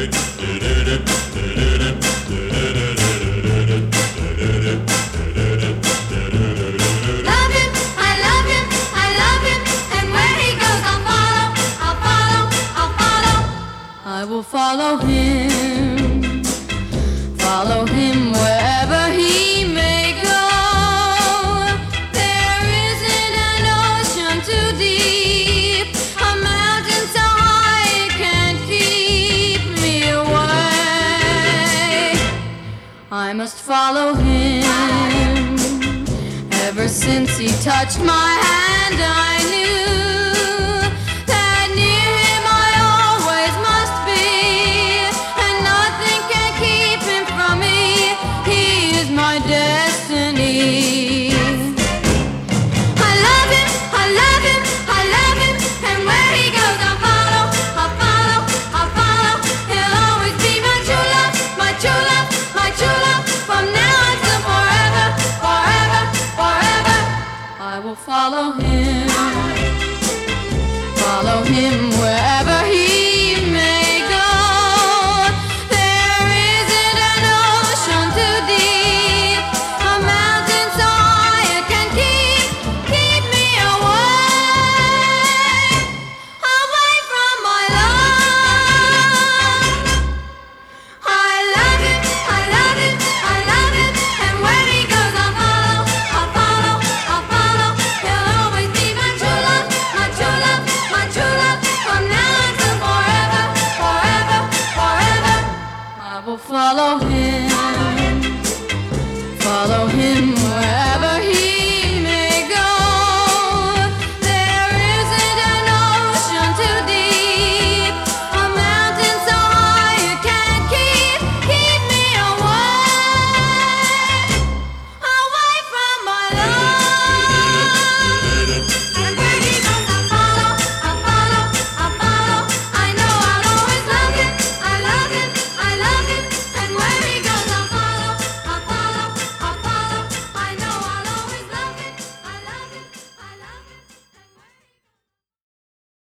I will follow him wherever he may go. There isn't an ocean too deep, a mountain so high it can't keep me away. I must follow him. Ever since he touched my hand, I knew